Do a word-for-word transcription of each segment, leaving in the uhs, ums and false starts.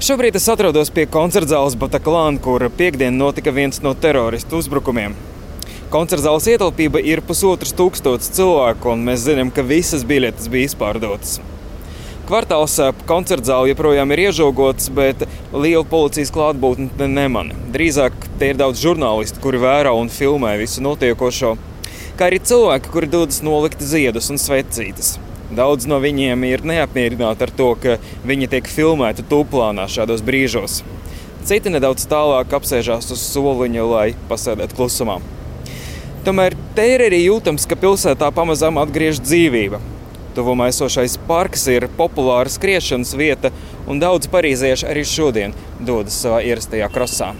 Šobrīd es atrodos pie koncertzāles Bataclan, kur piekdien notika viens no teroristu uzbrukumiem. Koncertzāles ietilpība ir pusotras tūkstotis cilvēku, un mēs zinām, ka visas biļetes bija izpārdotas. Kvartāls ap koncertzāli joprojām ir iežogots, bet liela policijas klātbūtne nemani. Drīzāk te ir daudz žurnālistu, kuri vēro un filmē visu notiekošo, kā arī cilvēki, kuri dodas nolikt ziedus un svecītes. Daudz no viņiem ir neapmierināti ar to, ka viņi tiek filmēti tūplānā šādos brīžos. Citi nedaudz tālāk apsēžās uz soliņa, lai pasēdētu klusumā. Tomēr te ir arī jūtams, ka pilsētā pamazām atgriež dzīvība. Tuvumā esošais parks ir populāra skriešanas vieta, un daudz parīzieši arī šodien dodas savā ierastajā krosā.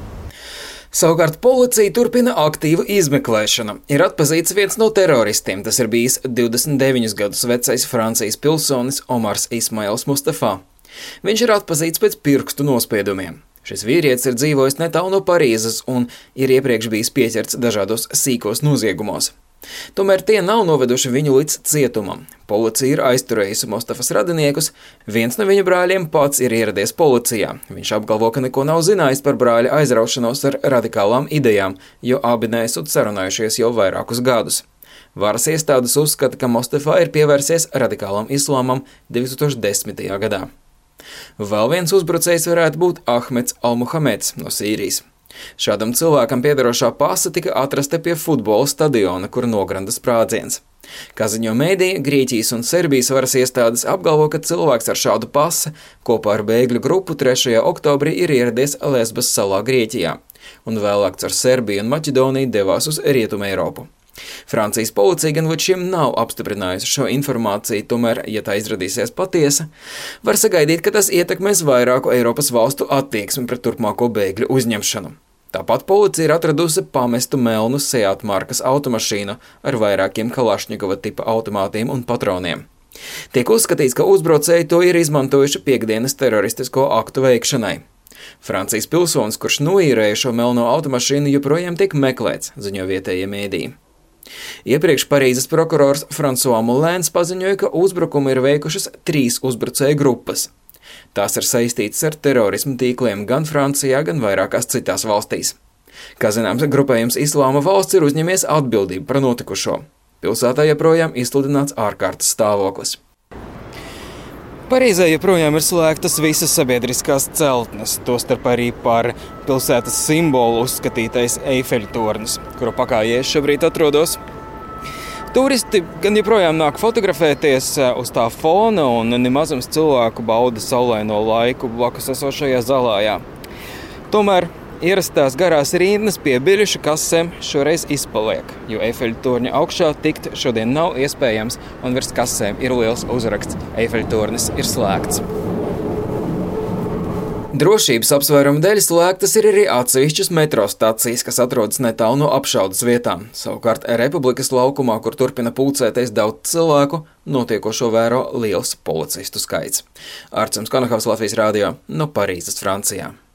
Savukārt policija turpina aktīvu izmeklēšanu. Ir atpazīts viens no teroristiem, tas ir bijis divdesmit deviņus gadus vecais Francijas pilsonis Omars Ismails Mustafā. Viņš ir atpazīts pēc pirkstu nospiedumiem. Šis vīrietis ir dzīvojis netālu no Parīzes un ir iepriekš bijis pieķerts dažādos sīkos noziegumos. Tomēr tie nav noveduši viņu līdz cietumam. Policija ir aizturējusi Mustafas radiniekus, viens no viņa brāļiem pats ir ieradies policijā. Viņš apgalvo, ka neko nav zinājis par brāļa aizraušanos ar radikālām idejām, jo abi neesot sarunājušies jau vairākus gadus. Varas iestādes uzskata, ka Mustafā ir pievērsies radikālam islāmam divi tūkstoši desmitajā gadā. Vēl viens uzbrucējs varētu būt Ahmeds Al-Muhameds no Sīrijas. Šādam cilvēkam piederošā pasa tika atrasta pie futbola stadiona, kur nogranda sprādziens. Kā ziņo mēdīja, Grieķijas un Serbijas varas iestādes apgalvo, ka cilvēks ar šādu pasi kopā ar bēgļu grupu trešajā oktobrī ir ieradies Lesbas salā Grieķijā, un vēlāk caur Serbiju un Maķedoniju devās uz Rietumu Eiropu. Francijas policija gan līdz šim nav apstiprinājusi šo informāciju, tomēr, ja tā izradīsies patiesa, var sagaidīt, ka tas ietekmēs vairāku Eiropas valstu attieksmi pret turpmāko bēgļu uzņemšanu. Tāpat policija ir atradusi pamestu melnu Seat markas automašīnu ar vairākiem Kalašņikova tipa automātiem un patroniem. Tiek uzskatīts, ka uzbrucēji to ir izmantojuši piekdienas teroristisko aktu veikšanai. Francijas pilsonis, kurš noīrēja šo melno automašīnu, joprojām tiek meklēts, ziņo vietējie mēdīji. Iepriekš Parīzes prokurors François Molins paziņoja, ka uzbrukumu ir veikušas trīs uzbrucēju grupas. Tās ir saistītas ar terorismu tīkliem gan Francijā, gan vairākās citās valstīs. Kā zināms, grupējums Islāma valsts ir uzņemies atbildību par notikušo. Pilsētā joprojām izsludināts ārkārtas stāvoklis. Parīzē joprojām ir slēgtas visas sabiedriskās celtnes, tostarp arī par pilsētas simbolu uzskatītais Eifeļa tornis, kuru pakājē es šobrīd atrodos. Turisti gan joprojām nāk fotografēties uz tā fona un nemazums cilvēku bauda saulaino laiku blakus esošajā zālājā. Tomēr ierastās garās rindas pie biļešu kasēm šoreiz izpaliek, jo Eifeļa torņa augšā tikt šodien nav iespējams un virs kasēm ir liels uzraksts Eifeļa tornis ir slēgts. Drošības apsvērumu dēļ slēgtas ir arī atsevišķas metro stacijas, kas atrodas netālu no apšaudes vietām. Savukārt Republikas laukumā, kur turpina pulcēties daudz cilvēku, notiekošo vēro liels policistu skaits. Arcums Konahaus, Latvijas radio, no Parīzes, Francijā.